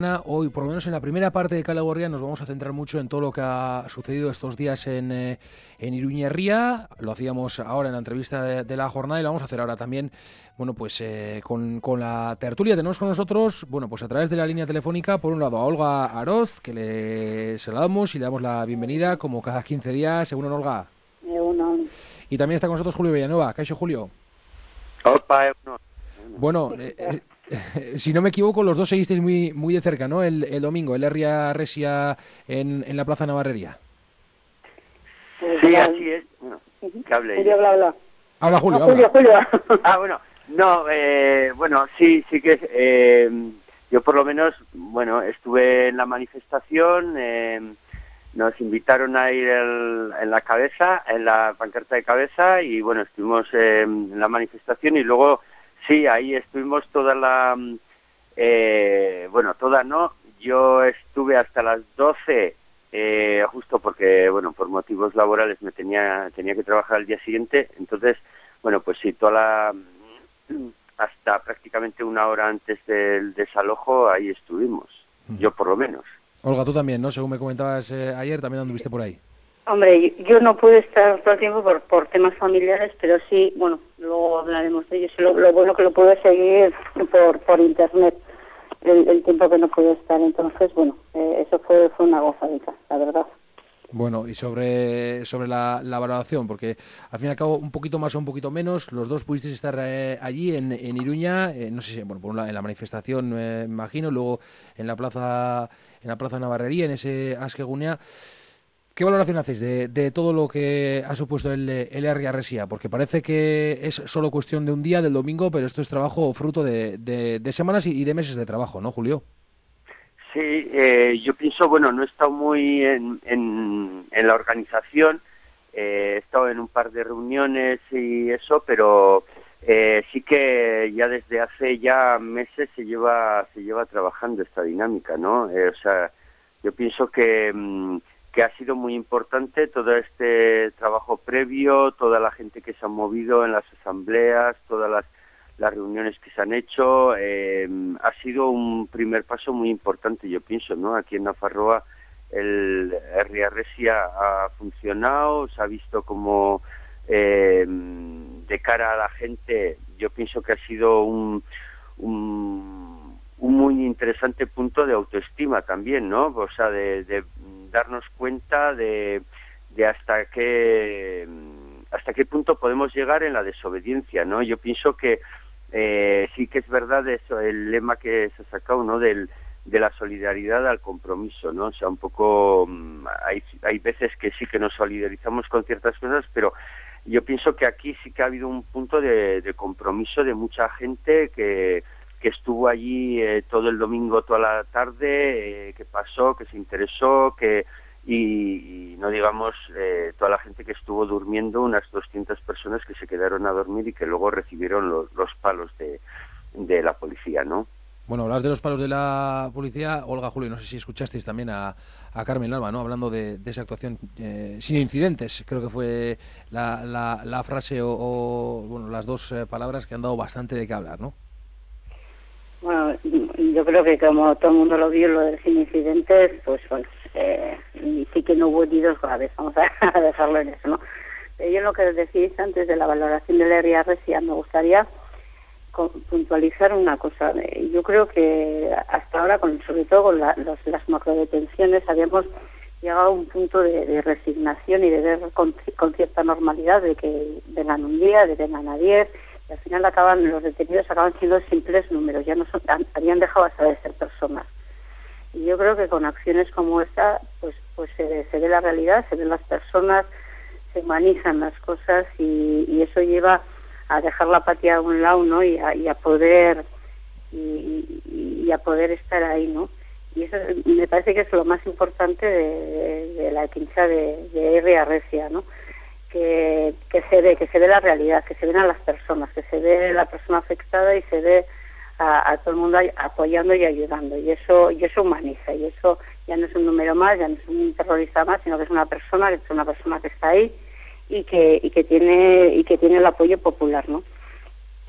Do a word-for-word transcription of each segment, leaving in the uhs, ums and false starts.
Hoy, por lo menos en la primera parte de Kale Borria, nos vamos a centrar mucho en todo lo que ha sucedido estos días en, eh, en Iruña Herria. Lo hacíamos ahora en la entrevista de, de la jornada y lo vamos a hacer ahora también, bueno, pues eh, con, con la tertulia. Tenemos con nosotros, bueno, pues a través de la línea telefónica, por un lado a Olga Aroz, que le saludamos y le damos la bienvenida como cada quince días. Según Olga. Uno. Y también está con nosotros Julio Villanueva. ¿Caixo, Julio? Opa, uno. Bueno, eh, eh, si no me equivoco, los dos seguisteis muy muy de cerca, ¿no? El, el domingo, el Herria Resia en, en la Plaza Navarrería. Sí, así es. Bueno, que hable Julio, habla, habla. Habla Julio, no, habla. Julio, Julio. Ah, bueno, no, eh, bueno, sí, sí que eh, yo por lo menos, bueno, estuve en la manifestación, eh, nos invitaron a ir el, en la cabeza, en la pancarta de cabeza, y bueno, estuvimos eh, en la manifestación y luego, sí, ahí estuvimos toda la, eh, bueno, toda no, yo estuve hasta las doce, eh, justo porque, bueno, por motivos laborales me tenía, tenía que trabajar al día siguiente, entonces, bueno, pues sí, toda la, hasta prácticamente una hora antes del desalojo, ahí estuvimos, uh-huh. Yo por lo menos. Olga, tú también, ¿no? Según me comentabas eh, ayer, también anduviste por ahí. Hombre, yo no pude estar todo el tiempo por, por temas familiares, pero sí, bueno, luego hablaremos de ello. Lo, lo bueno que lo pude seguir por por internet, el, el tiempo que no pude estar. Entonces, bueno, eh, eso fue fue una gozadita, la verdad. Bueno, y sobre sobre la, la valoración, porque al fin y al cabo, un poquito más o un poquito menos, los dos pudisteis estar eh, allí en, en Iruña, eh, no sé si, bueno, por un lado en la manifestación, eh, me imagino, luego en la plaza en la plaza Navarrería, en ese Askegunea. ¿Qué valoración hacéis de, de todo lo que ha supuesto el, el Herria Resia? Porque parece que es solo cuestión de un día, del domingo, pero esto es trabajo fruto de, de, de semanas y de meses de trabajo, ¿no, Julio? Sí, eh, yo pienso, bueno, no he estado muy en, en, en la organización, eh, he estado en un par de reuniones y eso, pero eh, sí que ya desde hace ya meses se lleva se lleva trabajando esta dinámica, ¿no? Eh, o sea, yo pienso que, que ha sido muy importante todo este trabajo previo, toda la gente que se ha movido en las asambleas, todas las las reuniones que se han hecho, eh, ha sido un primer paso muy importante, yo pienso, ¿no? Aquí en Nafarroa el Herria Resia ha funcionado, se ha visto como eh, de cara a la gente, yo pienso que ha sido un, un, un muy interesante punto de autoestima también, ¿no? O sea, de, de darnos cuenta de, de hasta qué hasta qué punto podemos llegar en la desobediencia, ¿no? Yo pienso que Eh, sí que es verdad eso, el lema que se ha sacado, ¿no? Del, de la solidaridad al compromiso, ¿no? O sea, un poco hay, hay veces que sí que nos solidarizamos con ciertas cosas, pero yo pienso que aquí sí que ha habido un punto de, de compromiso de mucha gente que, que estuvo allí eh, todo el domingo, toda la tarde, eh, que pasó, que se interesó, que Y, y no digamos eh, toda la gente que estuvo durmiendo, unas doscientas personas que se quedaron a dormir y que luego recibieron los, los palos de, de la policía, ¿no? Bueno, hablas de los palos de la policía, Olga, Julio, no sé si escuchasteis también a, a Carmen Alba, ¿no? Hablando de, de esa actuación eh, sin incidentes, creo que fue la, la, la frase o, o bueno, las dos eh, palabras que han dado bastante de qué hablar, ¿no? Bueno, yo creo que como todo el mundo lo vio, lo de sin incidentes, pues bueno, eh, y sí que no hubo heridos graves, vamos a dejarlo en eso, ¿no? Yo en lo que decís antes de la valoración del Herria Resia, me gustaría puntualizar una cosa. Yo creo que hasta ahora, con, sobre todo con la, los, las macrodetenciones, habíamos llegado a un punto de, de resignación y de ver con, con cierta normalidad de que vengan un día, de vengan a diez, y al final acaban los detenidos acaban siendo simples números, ya no son, habían dejado hasta de ser personas. Y yo creo que con acciones como esta, pues pues se ve, se ve la realidad, se ven las personas, se humanizan las cosas y, y eso lleva a dejar la apatía a un lado, ¿no? Y a, y a poder y, y, y a poder estar ahí, ¿no? Y eso me parece que es lo más importante de, de, de la pincha de, de Herria Resia, ¿no? Que, que se ve, que se ve la realidad, que se ven a las personas, que se ve la persona afectada y se ve a, a todo el mundo apoyando y ayudando, y eso y eso humaniza, y eso ya no es un número más, ya no es un terrorista más, sino que es una persona, que es una persona que está ahí y que y que tiene y que tiene el apoyo popular, ¿no?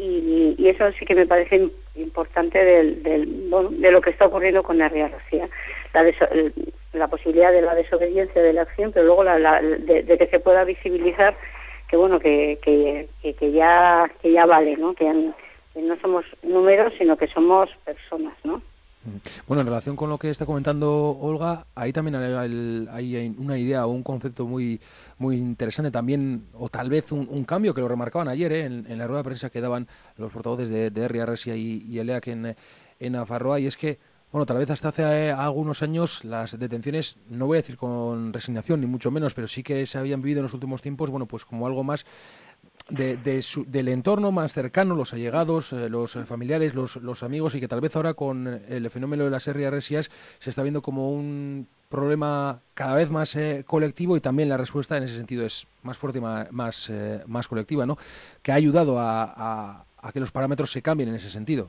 y, y eso sí que me parece importante del, del, bueno, de lo que está ocurriendo con Herri a Racia. La, deso, la posibilidad de la desobediencia de la acción, pero luego la, la, de, de que se pueda visibilizar que bueno que que, que, que ya que ya vale, ¿no? Que, han, que no somos números, sino que somos personas, ¿no? Bueno, en relación con lo que está comentando Olga, ahí también hay, hay una idea o un concepto muy muy interesante también, o tal vez un, un cambio que lo remarcaban ayer, ¿eh? en, en la rueda de prensa que daban los portavoces de, de Herri a Racia y, y ELEAC en, en Nafarroa, y es que, bueno, tal vez hasta hace eh, algunos años las detenciones, no voy a decir con resignación, ni mucho menos, pero sí que se habían vivido en los últimos tiempos, bueno, pues como algo más De, de su, del entorno más cercano, los allegados, eh, los familiares, los, los amigos, y que tal vez ahora con el fenómeno de las Herri a Racias se está viendo como un problema cada vez más eh, colectivo, y también la respuesta en ese sentido es más fuerte y más, más, eh, más colectiva, ¿no? Que ha ayudado a, a, a que los parámetros se cambien en ese sentido.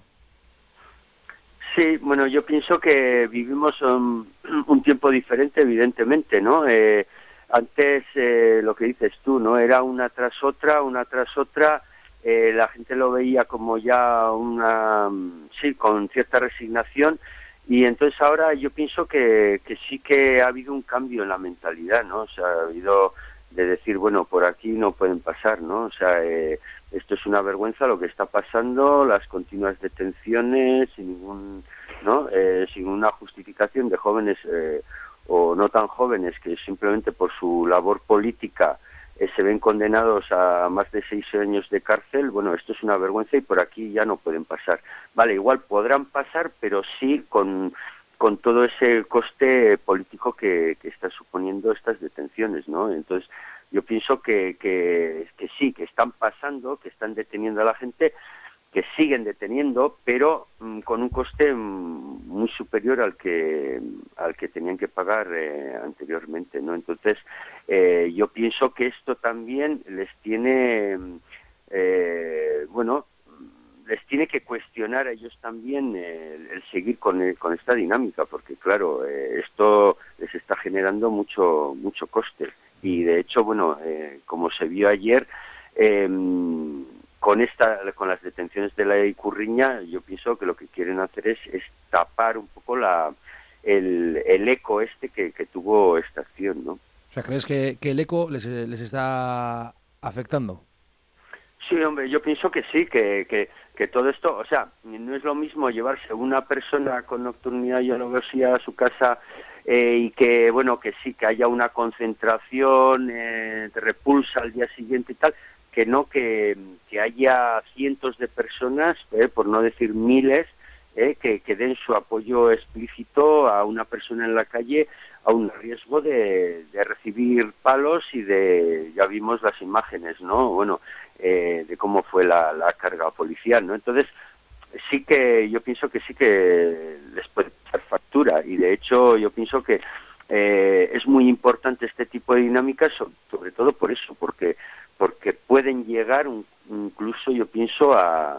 Sí, bueno, yo pienso que vivimos un, un tiempo diferente, evidentemente, ¿no? Eh, Antes, eh, lo que dices tú, ¿no? Era una tras otra, una tras otra, eh, la gente lo veía como ya una, sí, con cierta resignación, y entonces ahora yo pienso que, que sí que ha habido un cambio en la mentalidad, ¿no? O sea, ha habido de decir, bueno, por aquí no pueden pasar, ¿no? O sea, eh, esto es una vergüenza lo que está pasando, las continuas detenciones, sin ningún, ¿no? Eh, sin una justificación de jóvenes, eh, o no tan jóvenes, que simplemente por su labor política eh, se ven condenados a más de seis años de cárcel. Bueno, esto es una vergüenza y por aquí ya no pueden pasar. Vale, igual podrán pasar, pero sí con, con todo ese coste político que, que están suponiendo estas detenciones, ¿no? Entonces, yo pienso que, que, que sí, que están pasando, que están deteniendo a la gente, que siguen deteniendo, pero mmm, con un coste mmm, muy superior al que al que tenían que pagar eh, anteriormente, ¿no? Entonces, eh, yo pienso que esto también les tiene, eh, bueno, les tiene que cuestionar a ellos también eh, el, el seguir con el, con esta dinámica, porque claro, eh, esto les está generando mucho mucho coste, y de hecho, bueno, eh, como se vio ayer, eh, con esta con las detenciones de la Ikurriña, yo pienso que lo que quieren hacer es, es tapar un poco la el, el eco este que, que tuvo esta acción, ¿no? O sea, ¿crees que, que el eco les, les está afectando? Sí, hombre, yo pienso que sí, que, que, que todo esto, o sea, no es lo mismo llevarse una persona con nocturnidad y alevosía a su casa eh, y que, bueno, que sí, que haya una concentración eh, de repulsa al día siguiente y tal, que no que, que haya cientos de personas, eh, por no decir miles, eh, que, que den su apoyo explícito a una persona en la calle, a un riesgo de, de recibir palos y de, ya vimos las imágenes, ¿no? Bueno, eh, de cómo fue la, la carga policial, ¿no? Entonces, sí que yo pienso que sí que les puede dar factura, y de hecho yo pienso que eh, es muy importante este tipo de dinámicas, sobre todo por eso, porque porque pueden llegar un, incluso, yo pienso, a,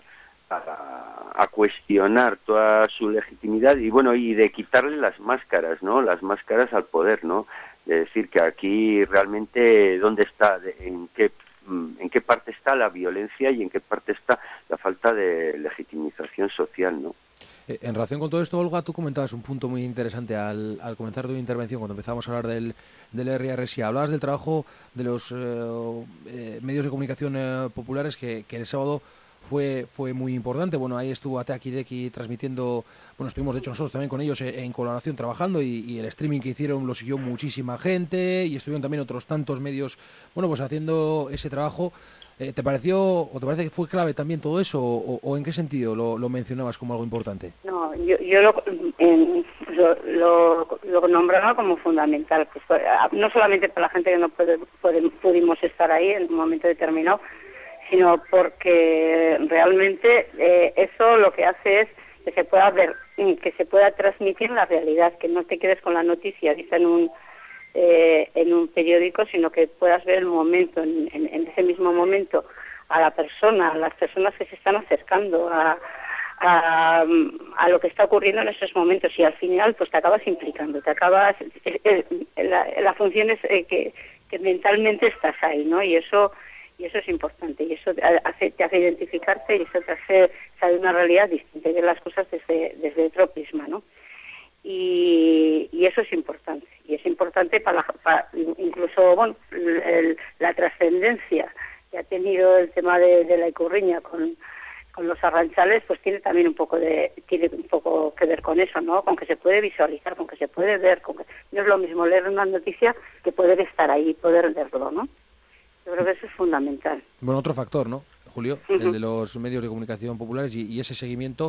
a, a cuestionar toda su legitimidad y, bueno, y de quitarle las máscaras, ¿no? Las máscaras al poder, ¿no? De decir que aquí realmente dónde está, en qué, en qué parte está la violencia y en qué parte está la falta de legitimización social, ¿no? En relación con todo esto, Olga, tú comentabas un punto muy interesante al, al comenzar tu intervención, cuando empezamos a hablar del, del Herri a Racia. Hablabas del trabajo de los eh, eh, medios de comunicación eh, populares, que, que el sábado fue fue muy importante. Bueno, ahí estuvo Ateak Ideki transmitiendo, bueno, estuvimos de hecho nosotros también con ellos en, en colaboración trabajando, y, y el streaming que hicieron lo siguió muchísima gente, y estuvieron también otros tantos medios, bueno, pues haciendo ese trabajo. Eh, ¿Te pareció o te parece que fue clave también todo eso, o, o en qué sentido lo, lo mencionabas como algo importante? No, yo, yo lo, eh, lo, lo, lo nombraba como fundamental, pues, no solamente para la gente que no puede, puede, pudimos estar ahí en un momento determinado, sino porque realmente eh, eso lo que hace es que se pueda ver, que se pueda transmitir la realidad, que no te quedes con la noticia, dice en un Eh, en un periódico, sino que puedas ver el momento, en, en, en ese mismo momento, a la persona, a las personas que se están acercando a, a, a lo que está ocurriendo en esos momentos, y al final pues te acabas implicando, te acabas, eh, eh, la, la función es eh, que, que mentalmente estás ahí, ¿no? Y eso Y eso es importante, y eso te hace, te hace identificarte, y eso te hace saber una realidad distinta, y ver las cosas desde, desde otro prisma, ¿no? Y, y eso es importante, y es importante para, la, para incluso, bueno, el, la trascendencia que ha tenido el tema de, de la Ikurriña con, con los arranchales, pues tiene también un poco de tiene un poco que ver con eso, ¿no? Con que se puede visualizar, con que se puede ver, con que no es lo mismo leer una noticia que poder estar ahí y poder verlo, ¿no? Yo creo que eso es fundamental. Bueno, otro factor, ¿no, Julio? Uh-huh. El de los medios de comunicación populares y, y ese seguimiento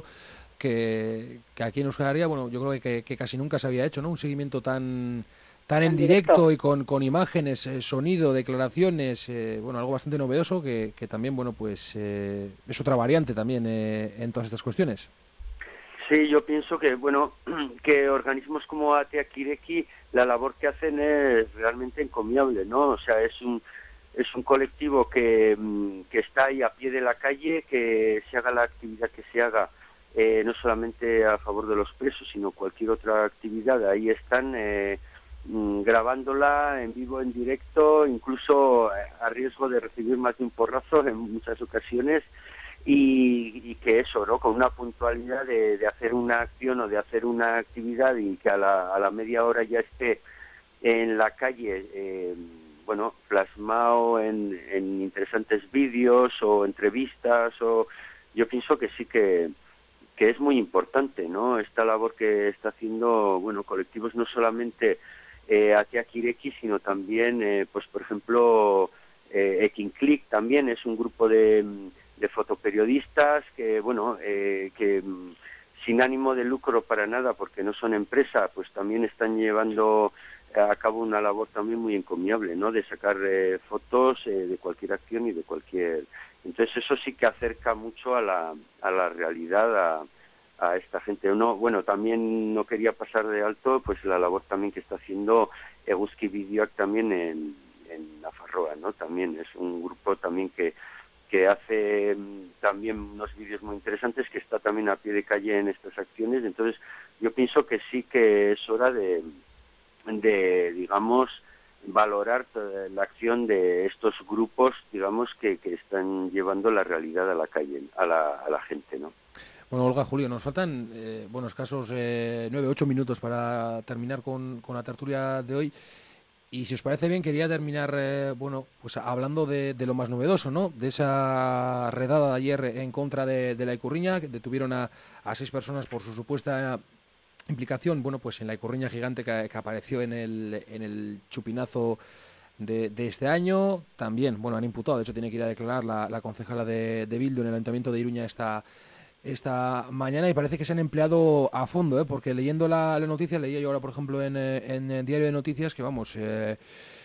que, que aquí en Euskal Herria, bueno, yo creo que, que casi nunca se había hecho, ¿no? Un seguimiento tan tan en directo, directo y con, con imágenes, eh, sonido, declaraciones, eh, bueno, algo bastante novedoso que, que también, bueno, pues eh, es otra variante también eh, en todas estas cuestiones. Sí, yo pienso que, bueno, que organismos como Ateakireki, la labor que hacen es realmente encomiable, ¿no? O sea, es un es un colectivo que, que está ahí a pie de la calle, que se haga la actividad que se haga, eh, no solamente a favor de los presos, sino cualquier otra actividad, ahí están eh, grabándola en vivo, en directo, incluso a riesgo de recibir más de un porrazo en muchas ocasiones, y, y que eso, ¿no? Con una puntualidad de, de hacer una acción o de hacer una actividad y que a la, a la media hora ya esté en la calle, eh, bueno, plasmado en, en interesantes vídeos o entrevistas, o yo pienso que sí que, que es muy importante, ¿no? Esta labor que está haciendo, bueno, colectivos no solamente eh, Ateakireki, sino también, eh, pues por ejemplo, eh, Ekinclick también es un grupo de, de fotoperiodistas que, bueno, eh, que sin ánimo de lucro para nada, porque no son empresa, pues también están llevando a cabo una labor también muy encomiable, ¿no? De sacar eh, fotos eh, de cualquier acción y de cualquier... Entonces eso sí que acerca mucho a la, a la realidad, a, a esta gente. Uno, bueno, también no quería pasar de alto pues la labor también que está haciendo Eguzki Bideoak también en, en Nafarroa, ¿no? También es un grupo también que que hace también unos vídeos muy interesantes, que está también a pie de calle en estas acciones. Entonces yo pienso que sí que es hora de de, digamos, valorar la acción de estos grupos, digamos, que, que están llevando la realidad a la calle, a la, a la gente, ¿no? Bueno, Olga, Julio, nos faltan, eh, bueno, escasos eh, nueve, ocho minutos para terminar con, con la tertulia de hoy. Y si os parece bien, quería terminar, eh, bueno, pues hablando de, de lo más novedoso, ¿no? De esa redada de ayer en contra de, de la Ikurriña, que detuvieron a, a seis personas por su supuesta implicación, bueno, pues en la Ikurriña gigante que, que apareció en el, en el chupinazo de, de este año. También, bueno, han imputado, de hecho tiene que ir a declarar la, la concejala de, de Bildu en el Ayuntamiento de Iruña esta, esta mañana, y parece que se han empleado a fondo, ¿eh? Porque leyendo la, la noticia, leía yo ahora, por ejemplo, en, en, en Diario de Noticias, que vamos... Eh,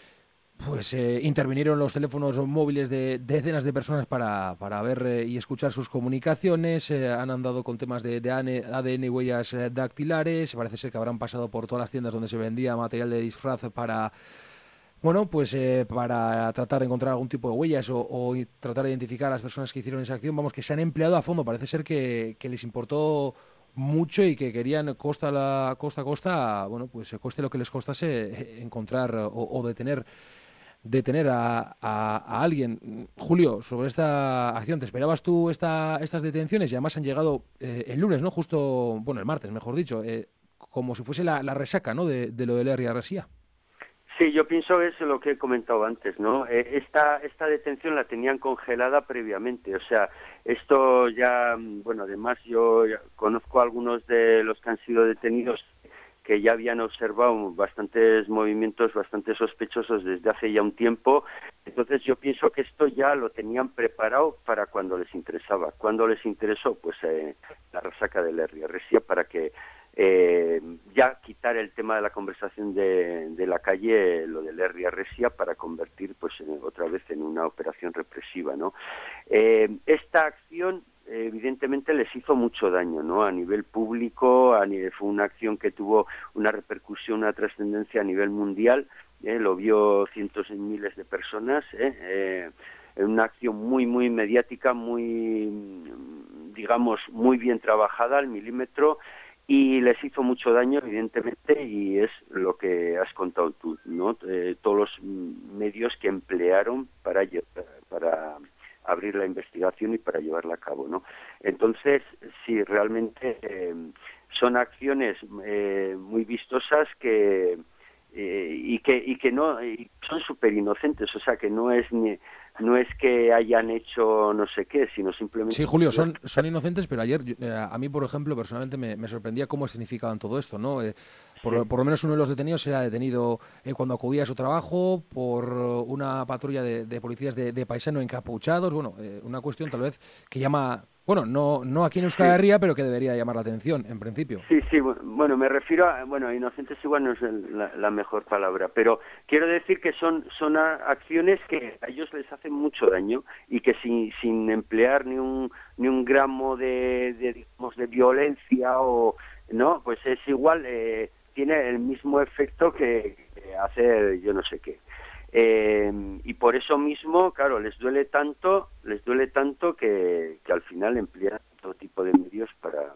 Pues eh, intervinieron los teléfonos móviles de, de decenas de personas para, para ver eh, y escuchar sus comunicaciones. Eh, han andado con temas de, de A D N y huellas eh, dactilares. Parece ser que habrán pasado por todas las tiendas donde se vendía material de disfraz para, bueno, pues eh, para tratar de encontrar algún tipo de huellas o, o tratar de identificar a las personas que hicieron esa acción. Vamos, que se han empleado a fondo. Parece ser que, que les importó mucho y que querían costa la costa a costa, bueno, pues coste lo que les costase, encontrar o, o detener detener a, a, a alguien. Julio, sobre esta acción, ¿te esperabas tú esta, estas detenciones? Y además han llegado eh, el lunes, ¿no? Justo, bueno, el martes, mejor dicho, eh, como si fuese la, la resaca, ¿no? De, de lo de Lerri Arresía. Sí, yo pienso que es lo que he comentado antes, ¿no? Eh, esta, esta detención la tenían congelada previamente, o sea, esto ya, bueno, además yo ya conozco a algunos de los que han sido detenidos que ya habían observado bastantes movimientos bastante sospechosos desde hace ya un tiempo. Entonces yo pienso que esto ya lo tenían preparado para cuando les interesaba. ¿Cuándo les interesó? Pues eh, la resaca de Lerri Arresía, para que eh, ya quitar el tema de la conversación de, de la calle, lo de Lerri Arresía, para convertir pues en, otra vez en una operación represiva, ¿no? Eh, esta acción evidentemente les hizo mucho daño, ¿no? A nivel público, a nivel, fue una acción que tuvo una repercusión, una trascendencia a nivel mundial, ¿eh? Lo vio cientos de miles de personas, ¿eh? Eh, una acción muy, muy mediática, muy, digamos, muy bien trabajada al milímetro, y les hizo mucho daño, evidentemente, y es lo que has contado tú, ¿no? Eh, todos los medios que emplearon para, para para abrir la investigación y para llevarla a cabo, ¿no? Entonces, sí, realmente eh, son acciones eh, muy vistosas que eh, y que y que no y son súper inocentes, o sea, que no es ni no es que hayan hecho no sé qué, sino simplemente... Sí, Julio, son, son inocentes, pero ayer eh, a mí, por ejemplo, personalmente me, me sorprendía cómo significaban todo esto, ¿no? Eh, por, Sí. por lo menos uno de los detenidos era detenido eh, cuando acudía a su trabajo por una patrulla de, de policías de, de paisano encapuchados, bueno, eh, una cuestión tal vez que llama, bueno, no, no aquí en Euskal Sí. Herria, pero que debería llamar la atención, en principio. Sí, sí, bueno, me refiero a, bueno, inocentes igual no es el, la, la mejor palabra, pero quiero decir que son son a, acciones que a ellos les hacen mucho daño y que sin, sin emplear ni un ni un gramo de, de digamos de violencia o no, pues es igual, eh, tiene el mismo efecto que, que hacer yo no sé qué. Eh, y por eso mismo, claro, les duele tanto, les duele tanto que, que al final emplean todo tipo de medios para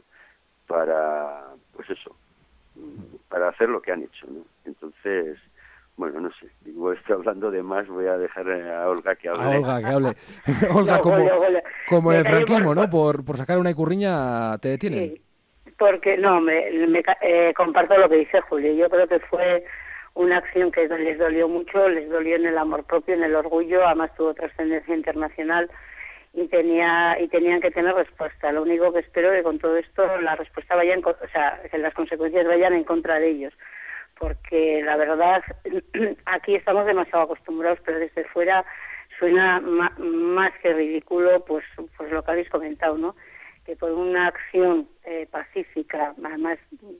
para, pues eso, para hacer lo que han hecho, ¿no? Entonces, bueno, no sé, digo, estoy hablando de más, voy a dejar a Olga que hable. A Olga, que hable. Olga, No, como, Julio, Julio. como en Me el callo franquismo, por- ¿no? Por, por sacar una icurriña te detienen. Sí, porque no, me, me ca- eh, comparto lo que dice Julio. Yo creo que fue una acción que les dolió mucho, les dolió en el amor propio, en el orgullo, además tuvo trascendencia internacional y tenía y tenían que tener respuesta. Lo único que espero es que con todo esto la respuesta vaya en, co- o sea, que las consecuencias vayan en contra de ellos, porque la verdad aquí estamos demasiado acostumbrados, pero desde fuera suena ma- más que ridículo, pues pues lo que habéis comentado, ¿no? Que por una acción eh, pacífica, además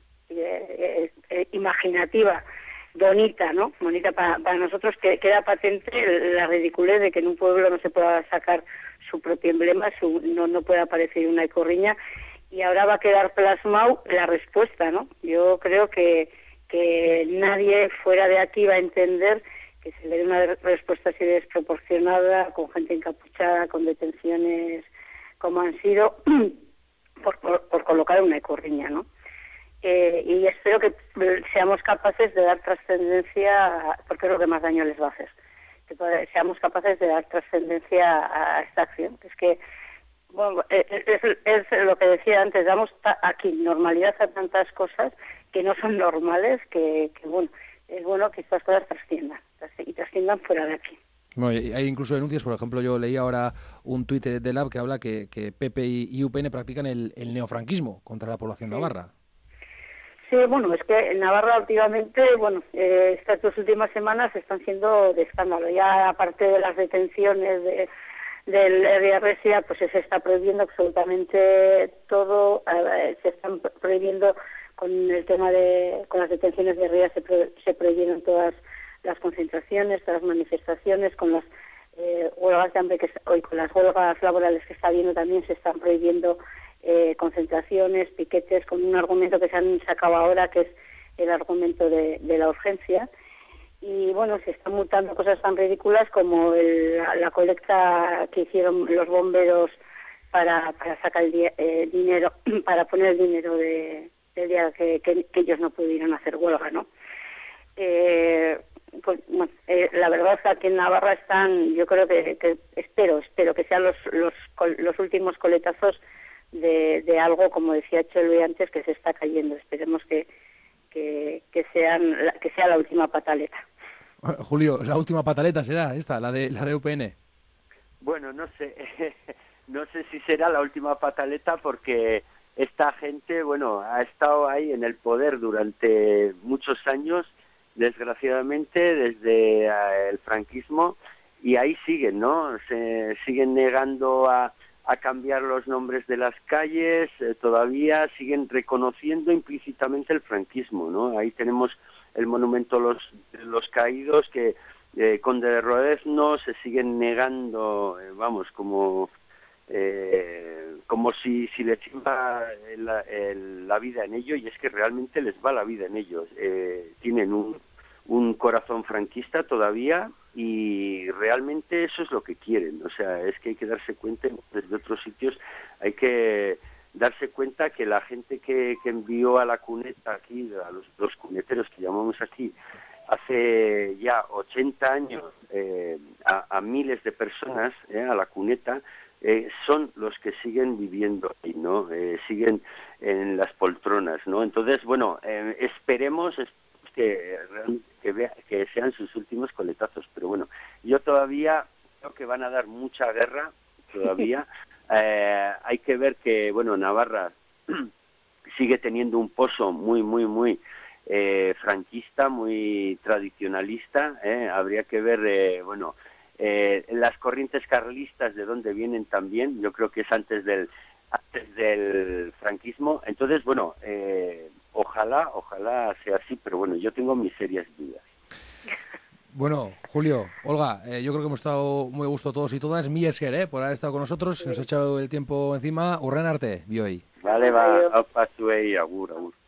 eh, eh, eh, imaginativa, bonita, ¿no? Bonita para, para nosotros, que queda patente la ridiculez de que en un pueblo no se pueda sacar su propio emblema, su, no, no pueda aparecer una icorriña, y ahora va a quedar plasmado la respuesta, ¿no? Yo creo que, que nadie fuera de aquí va a entender que se le dé una respuesta así desproporcionada, con gente encapuchada, con detenciones como han sido, por, por, por colocar una icorriña, ¿no? Eh, y espero que seamos capaces de dar trascendencia, porque es lo que más daño les va a hacer, que seamos capaces de dar trascendencia a esta acción. Es que, bueno, es, es, es lo que decía antes, damos aquí normalidad a tantas cosas que no son normales, que, que bueno, es bueno que estas cosas trasciendan, y trasciendan fuera de aquí. Bueno, hay incluso denuncias, por ejemplo, yo leí ahora un tuit de Lab que habla que, que P P y U P N practican el, el neofranquismo contra la población Sí. navarra. Sí, bueno, es que en Navarra últimamente, bueno, eh, estas dos últimas semanas están siendo de escándalo. Ya aparte de las detenciones de, del R R S, pues se está prohibiendo absolutamente todo, eh, se están prohibiendo con el tema de, con las detenciones de R I A se, pro, se prohibieron todas las concentraciones, todas las manifestaciones, con las eh, huelgas de hambre que hoy con las huelgas laborales que está habiendo también se están prohibiendo eh, concentraciones, piquetes, con un argumento que se han sacado ahora que es el argumento de, de la urgencia. Y bueno, se están multando cosas tan ridículas como el, la, la colecta que hicieron los bomberos para, para sacar el di eh, dinero, para poner el dinero de, del día que, que, que ellos no pudieron hacer huelga, ¿no? Eh, pues, bueno, eh, la verdad es que aquí en Navarra están, yo creo que, que espero, espero que sean los, los, los últimos coletazos de, de algo, como decía Chelo antes, que se está cayendo. Esperemos que, que, que, sean, que sea la última pataleta. Julio, la última pataleta será esta, la de la de U P N. Bueno, no sé, no sé si será la última pataleta porque esta gente, bueno, ha estado ahí en el poder durante muchos años, desgraciadamente, desde uh, el franquismo, y ahí siguen, ¿no? Se siguen negando a, a cambiar los nombres de las calles, eh, todavía siguen reconociendo implícitamente el franquismo, ¿no? Ahí tenemos el monumento a los, los caídos que eh, Conde de Rodezno se siguen negando, eh, vamos, como eh, como si, si les iba la, el, la vida en ello, y es que realmente les va la vida en ellos. Eh, tienen un, un corazón franquista todavía y realmente eso es lo que quieren. O sea, es que hay que darse cuenta, desde otros sitios hay que darse cuenta que la gente que, que envió a la cuneta aquí, a los, los cuneteros que llamamos aquí, hace ya ochenta años eh, a, a miles de personas, eh, a la cuneta, eh, son los que siguen viviendo ahí, ¿no? Eh, siguen en las poltronas, ¿no? Entonces, bueno, eh, esperemos que, que, vea, que sean sus últimos coletazos, pero bueno, yo todavía creo que van a dar mucha guerra, todavía. eh, hay que ver que, bueno, Navarra sigue teniendo un pozo muy, muy, muy eh, franquista, muy tradicionalista, ¿eh? Habría que ver, eh, bueno, eh, las corrientes carlistas de dónde vienen también, yo creo que es antes del antes del franquismo. Entonces, bueno, eh, ojalá, ojalá sea así, pero bueno, yo tengo mis serias dudas. Bueno, Julio, Olga, eh, yo creo que hemos estado muy a gusto todos y todas. Mila esker, eh, por haber estado con nosotros. Sí. Nos ha echado el tiempo encima. Urren arte, bioi. Vale, va, opa, zuei, agur, agur.